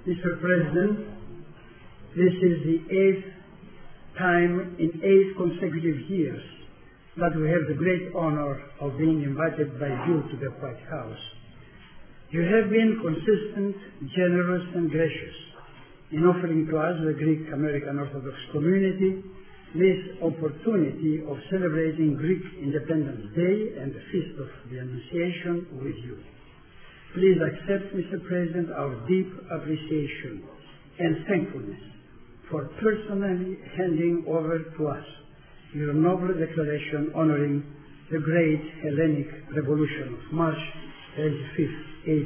Mr. President, this is the 8th time in 8 consecutive years that we have the great honor of being invited by you to the White House. You have been consistent, generous, and gracious in offering to us, the Greek American Orthodox community, this opportunity of celebrating Greek Independence Day and the Feast of the Annunciation with you. Please accept, Mr. President, our deep appreciation and thankfulness for personally handing over to us your noble declaration honoring the great Hellenic Revolution of March 25th,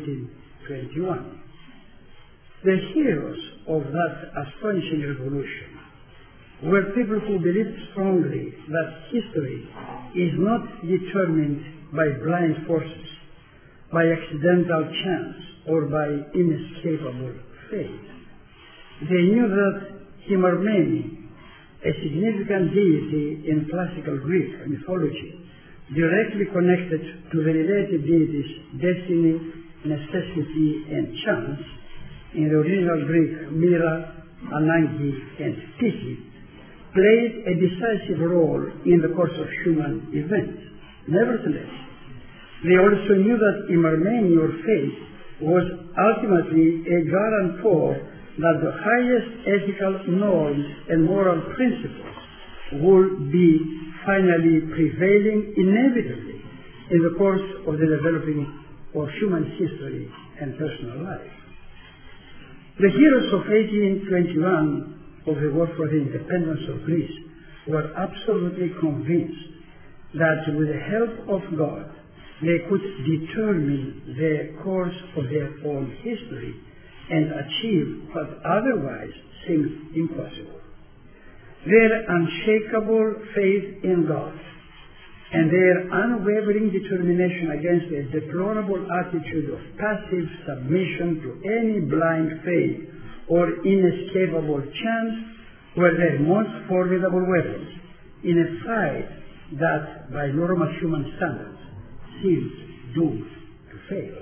1821. The heroes of that astonishing revolution were people who believed strongly that history is not determined by blind forces, by accidental chance, or by inescapable fate. They knew that Hymarmene, a significant deity in classical Greek mythology, directly connected to the related deities destiny, necessity, and chance, in the original Greek Mira, Anangi, and Tyche, played a decisive role in the course of human events. Nevertheless, they also knew that Hymarmene, or fate, was ultimately a guarantor that the highest ethical norms and moral principles would be finally prevailing inevitably in the course of the developing of human history and personal life. The heroes of 1821 of the war for the independence of Greece were absolutely convinced that with the help of God they could determine the course of their own history and achieve what otherwise seemed impossible. Their unshakable faith in God and their unwavering determination against a deplorable attitude of passive submission to any blind faith or inescapable chance were their most formidable weapons in a fight that, by normal human standards, seemed doomed to fail.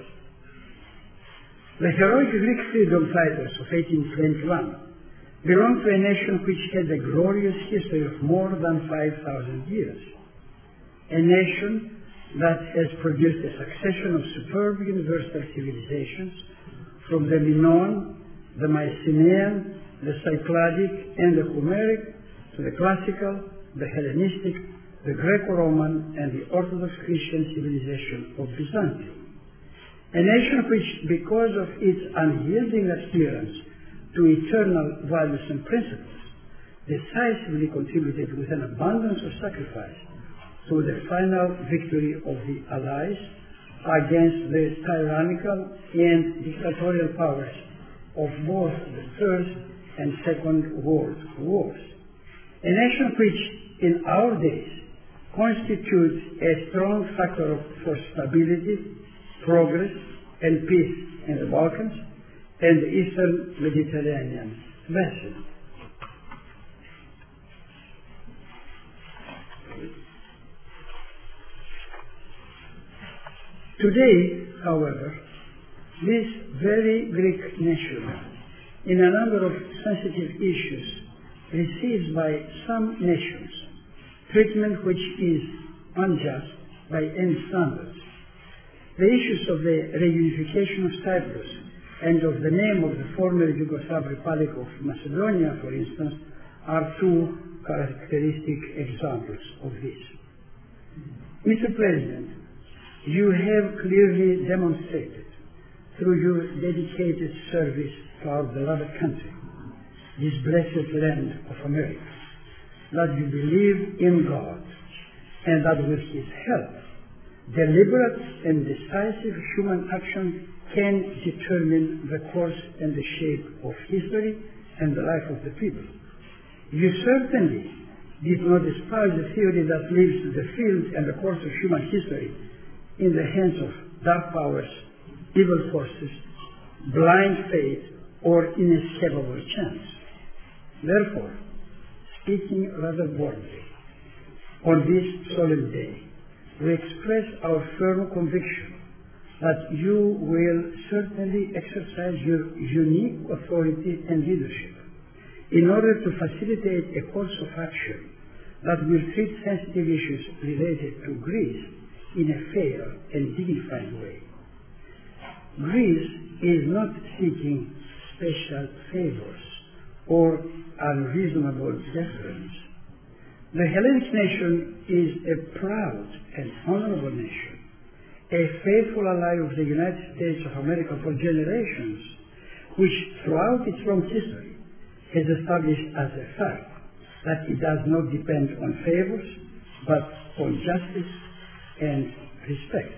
The heroic Greek freedom fighters of 1821 belonged to a nation which had a glorious history of more than 5,000 years. A nation that has produced a succession of superb universal civilizations, from the Minoan, the Mycenaean, the Cycladic, and the Homeric, to the classical, the Hellenistic, the Greco-Roman, and the Orthodox Christian civilization of Byzantium. A nation which, because of its unyielding adherence to eternal values and principles, decisively contributed with an abundance of sacrifice to the final victory of the Allies against the tyrannical and dictatorial powers of both the First and Second World Wars. A nation which, in our days, constitutes a strong factor for stability, progress, and peace in the Balkans and the Eastern Mediterranean basin. Today, however, this very Greek nation, in a number of sensitive issues, receives by some nations treatment which is unjust by any standards. The issues of the reunification of Cyprus and of the name of the former Yugoslav Republic of Macedonia, for instance, are two characteristic examples of this. Mr. President, you have clearly demonstrated through your dedicated service to our beloved country, this blessed land of America, that you believe in God and that with His help, deliberate and decisive human action can determine the course and the shape of history and the life of the people. You certainly did not despise the theory that leaves the field and the course of human history in the hands of dark powers, evil forces, blind faith, or inescapable chance. Therefore, speaking rather boldly, on this solemn day, we express our firm conviction that you will certainly exercise your unique authority and leadership in order to facilitate a course of action that will treat sensitive issues related to Greece in a fair and dignified way. Greece is not seeking special favors or unreasonable deference. The Hellenic nation is a proud and honorable nation, a faithful ally of the United States of America for generations, which throughout its long history has established as a fact that it does not depend on favors, but on justice and respect.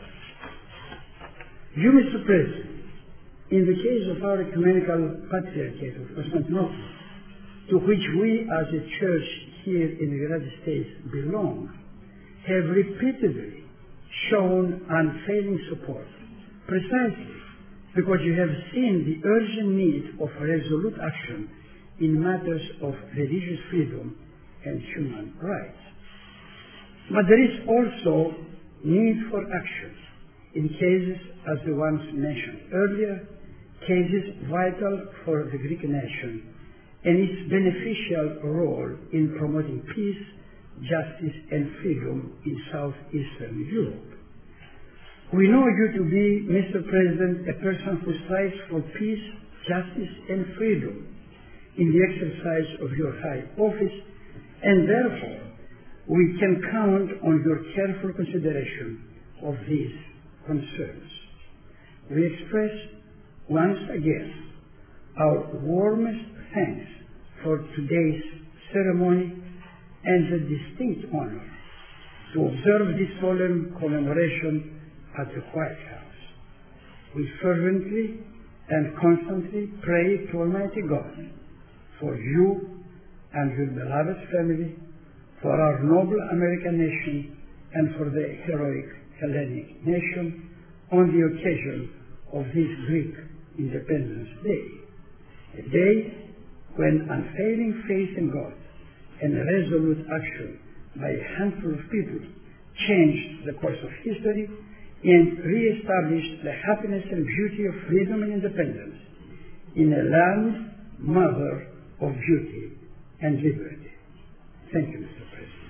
You, Mr. President, in the case of our ecumenical patriarchate of Constantinople, to which we as a church here in the United States belong, have repeatedly shown unfailing support, precisely because you have seen the urgent need of resolute action in matters of religious freedom and human rights. But there is also need for action in cases as the ones mentioned earlier, cases vital for the Greek nation and its beneficial role in promoting peace, justice and freedom in southeastern Europe. We know you to be, Mr. President, a person who strives for peace, justice and freedom in the exercise of your high office, and therefore we can count on your careful consideration of these concerns. We express once again our warmest thanks for today's ceremony and the distinct honor to observe this solemn commemoration at the White House. We fervently and constantly pray to Almighty God for you and your beloved family, for our noble American nation, and for the heroic Hellenic nation on the occasion of this Greek Independence Day, a day when unfailing faith in God and resolute action by a handful of people changed the course of history and re-established the happiness and beauty of freedom and independence in a land mother of beauty and liberty. Thank you, Mr. President.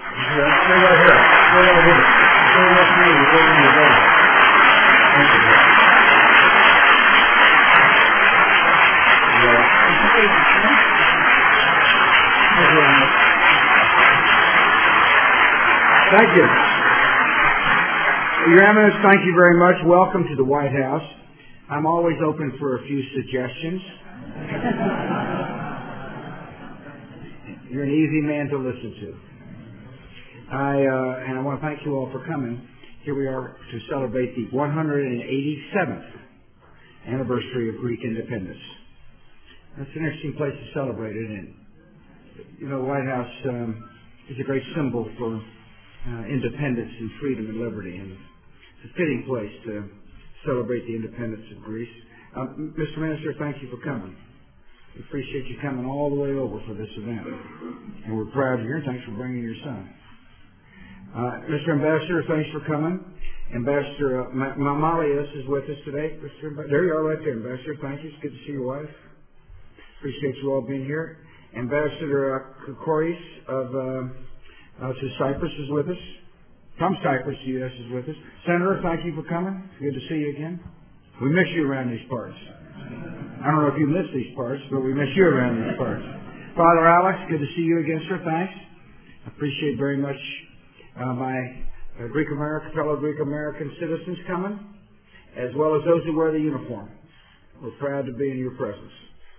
Thank you. Your Eminence, thank you very much. Welcome to the White House. I'm always open for a few suggestions. You're an easy man to listen to. And I want to thank you all for coming. Here we are to celebrate the 187th anniversary of Greek independence. That's an interesting place to celebrate it in. You know, the White House is a great symbol for independence and freedom and liberty, and it's a fitting place to celebrate the independence of Greece. Mr. Minister, thank you for coming. We appreciate you coming all the way over for this event, and we're proud of you, and thanks for bringing your son. Mr. Ambassador, thanks for coming. Ambassador Mamalias is with us today. There you are right there, Ambassador. Thank you. It's good to see your wife. Appreciate you all being here. Ambassador Kokoris to Cyprus is with us. From Cyprus, the U.S. is with us. Senator, thank you for coming. Good to see you again. We miss you around these parts. I don't know if you miss these parts, but we miss you around these parts. Father Alex, good to see you again, sir. Thanks. I appreciate very much my fellow Greek American citizens coming, as well as those who wear the uniform. We're proud to be in your presence.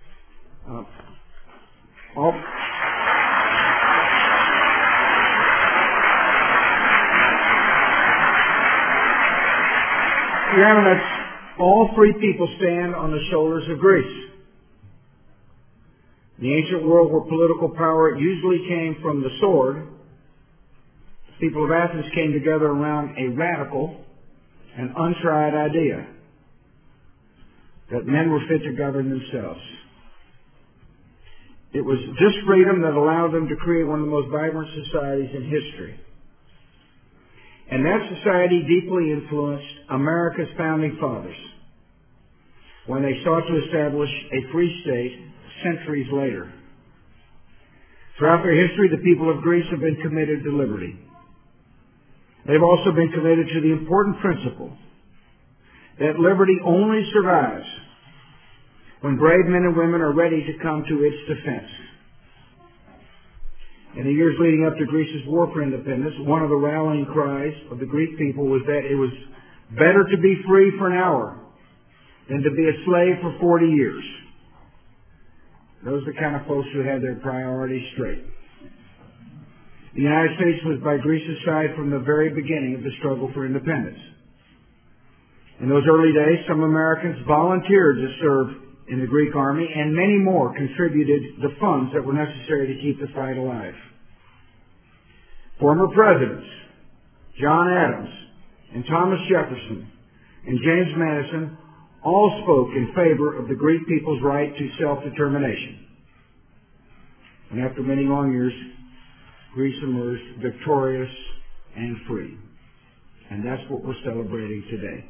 Your Eminence, all free people stand on the shoulders of Greece. In the ancient world where political power usually came from the sword, the people of Athens came together around a radical and untried idea that men were fit to govern themselves. It was this freedom that allowed them to create one of the most vibrant societies in history. And that society deeply influenced America's founding fathers when they sought to establish a free state centuries later. Throughout their history, the people of Greece have been committed to liberty. They've also been committed to the important principle that liberty only survives when brave men and women are ready to come to its defense. In the years leading up to Greece's war for independence, one of the rallying cries of the Greek people was that it was better to be free for an hour than to be a slave for 40 years. Those are the kind of folks who had their priorities straight. The United States was by Greece's side from the very beginning of the struggle for independence. In those early days, some Americans volunteered to serve in the Greek army, and many more contributed the funds that were necessary to keep the fight alive. Former presidents John Adams and Thomas Jefferson and James Madison all spoke in favor of the Greek people's right to self-determination. And after many long years, Greece emerged victorious and free. And that's what we're celebrating today.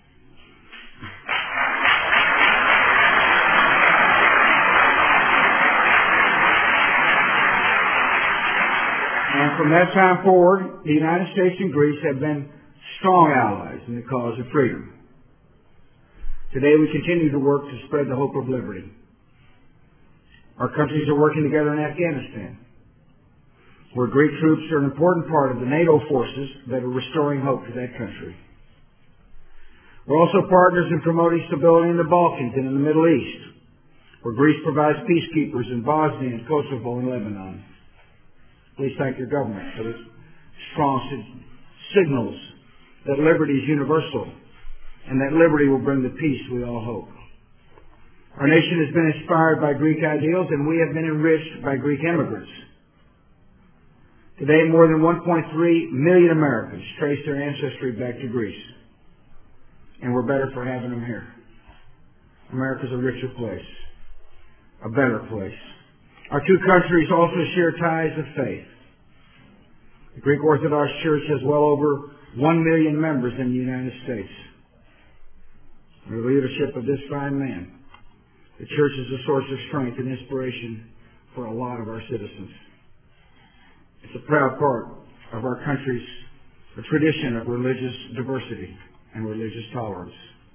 And from that time forward, the United States and Greece have been strong allies in the cause of freedom. Today we continue to work to spread the hope of liberty. Our countries are working together in Afghanistan, where Greek troops are an important part of the NATO forces that are restoring hope to that country. We're also partners in promoting stability in the Balkans and in the Middle East, where Greece provides peacekeepers in Bosnia and Kosovo and Lebanon. Please thank your government for the strong signals that liberty is universal and that liberty will bring the peace we all hope. Our nation has been inspired by Greek ideals, and we have been enriched by Greek immigrants. Today, more than 1.3 million Americans trace their ancestry back to Greece, and we're better for having them here. America's a richer place, a better place. Our two countries also share ties of faith. The Greek Orthodox Church has well over 1 million members in the United States. Under the leadership of this fine man, the church is a source of strength and inspiration for a lot of our citizens. It's a proud part of our country's tradition of religious diversity and religious tolerance.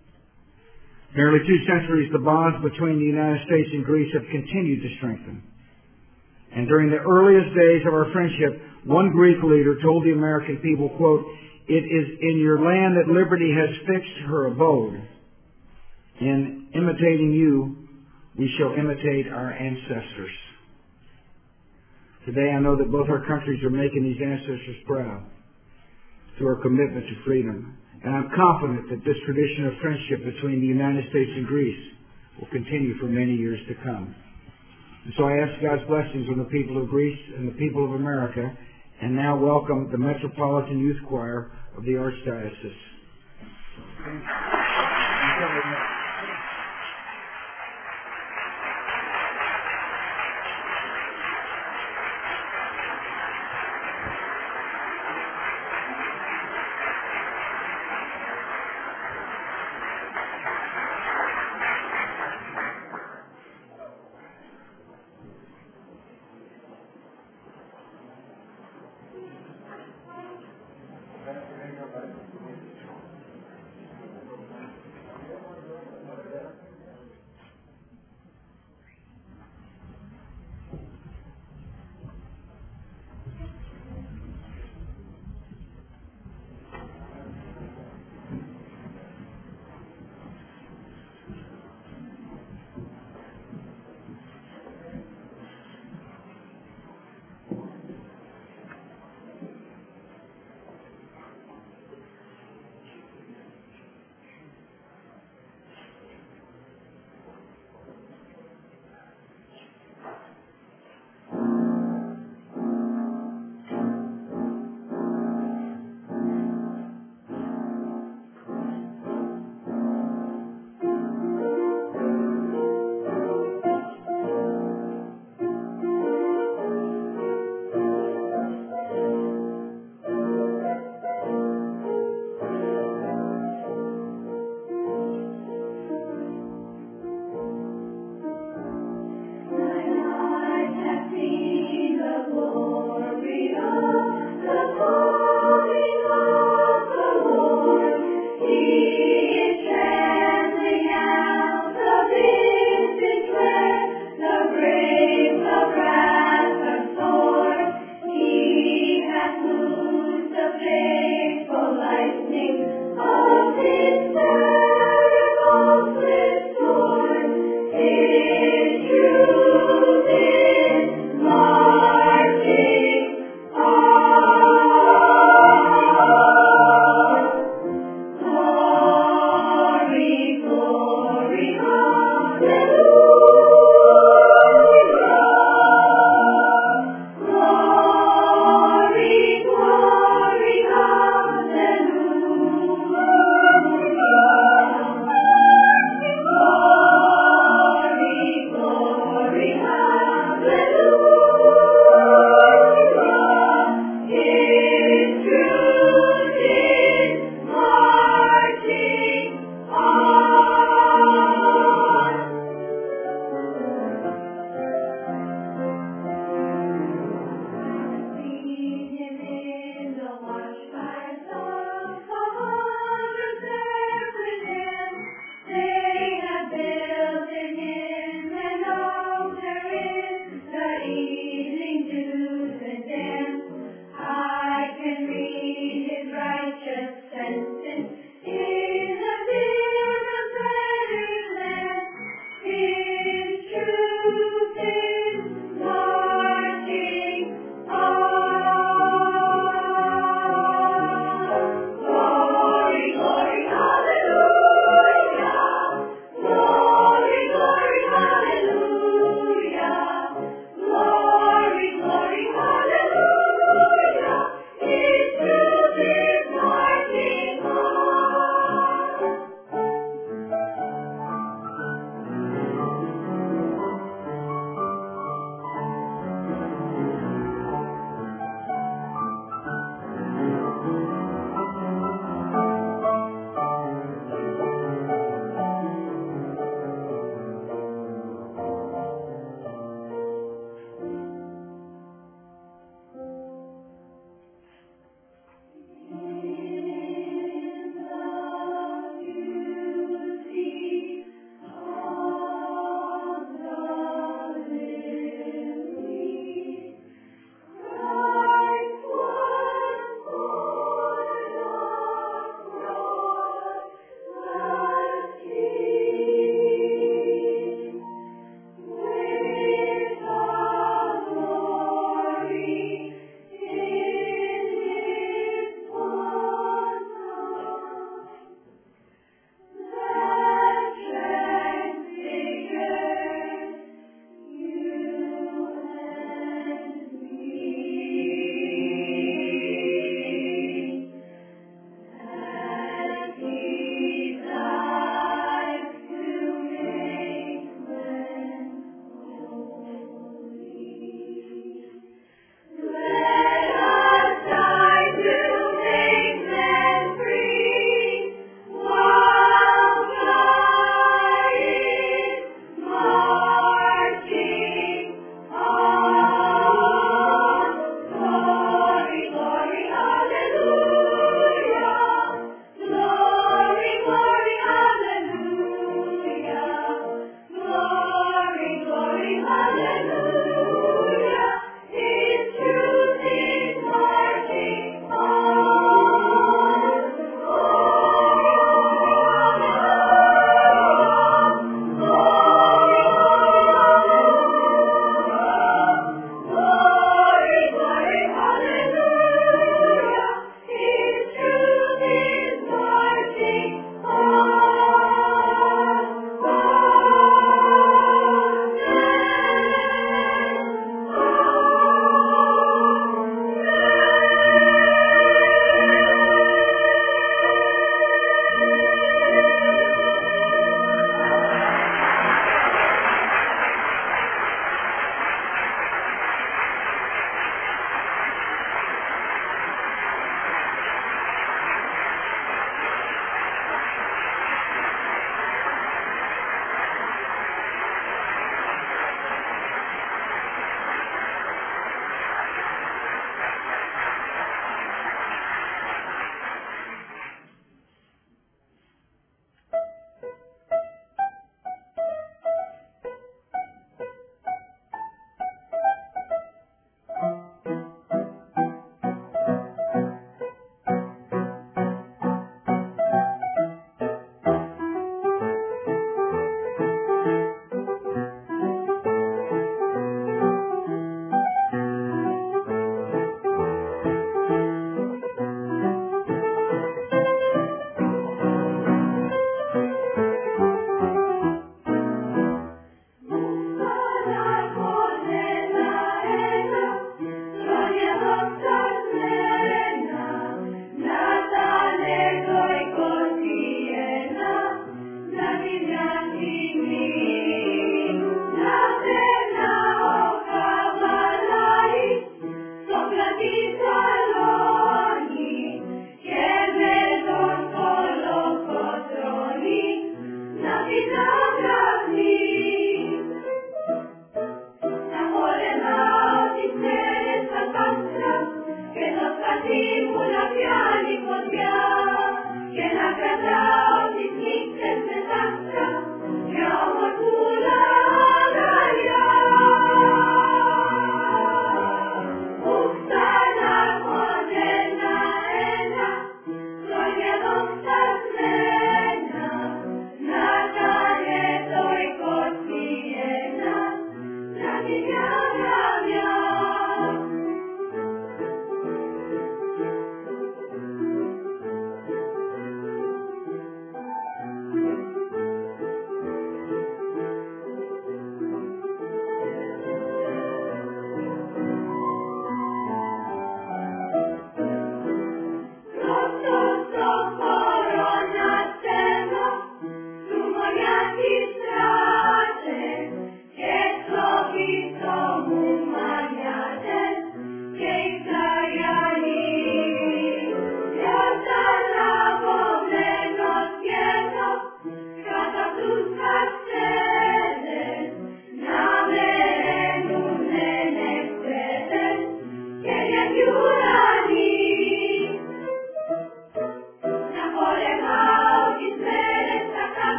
Nearly 2 centuries, the bonds between the United States and Greece have continued to strengthen. And during the earliest days of our friendship, one Greek leader told the American people, quote, "It is in your land that liberty has fixed her abode. In imitating you, we shall imitate our ancestors." Today I know that both our countries are making these ancestors proud through our commitment to freedom. And I'm confident that this tradition of friendship between the United States and Greece will continue for many years to come. And so I ask God's blessings on the people of Greece and the people of America, and now welcome the Metropolitan Youth Choir of the Archdiocese.